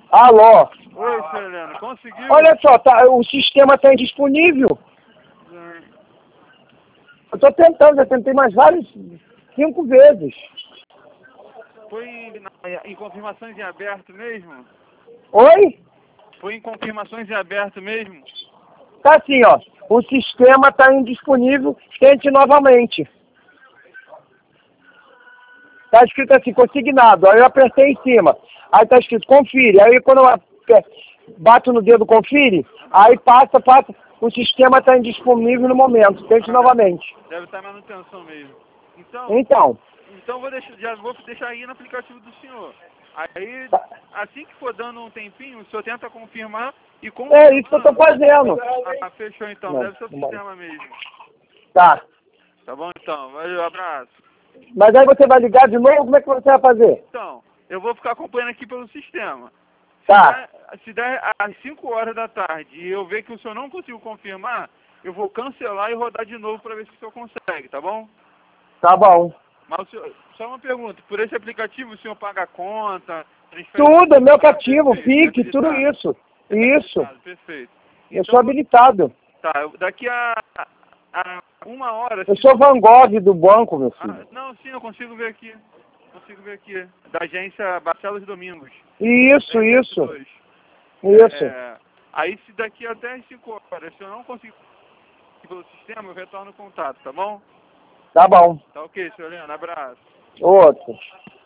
Alô? Oi, senhor Heleno, conseguiu? Olha só, o sistema está indisponível. Eu estou tentando, já tentei mais 5 vezes. Foi em confirmações em aberto mesmo? Oi? Foi em confirmações em aberto mesmo? Tá assim, ó. O sistema está indisponível, tente novamente. Tá escrito assim, consignado. Aí eu apertei em cima. Aí tá escrito, confire. Aí quando eu bato no dedo, confire, aí passa, o sistema está indisponível no momento. Tente novamente. Deve estar em manutenção mesmo. Então. Então já vou deixar aí no aplicativo do senhor. Aí, assim que for dando um tempinho, o senhor tenta confirmar e confirma. É isso que eu estou fazendo. Ah, fechou então. Não, Deve ser o sistema mesmo. Tá. Tá bom então. Valeu, abraço. Mas aí você vai ligar de novo? Como é que você vai fazer? Então, eu vou ficar acompanhando aqui pelo sistema. Tá. Se der às 5 horas da tarde e eu ver que o senhor não conseguiu confirmar, eu vou cancelar e rodar de novo para ver se o senhor consegue, tá bom? Tá bom. Mas o senhor, só uma pergunta, por esse aplicativo o senhor paga a conta? Tudo, é meu cativo, PIC, tudo isso. Isso. Perfeito. Eu sou habilitado. Tá, daqui a 1 hora... Eu sou Van Gogh do banco, meu filho. Não, sim, eu consigo ver aqui. Da agência Barcelos Domingos. Isso. Aí se daqui até as 5 horas, se eu não conseguir pelo sistema, eu retorno o contato, tá bom? Tá bom. Tá ok, senhor Leandro, abraço. Outro.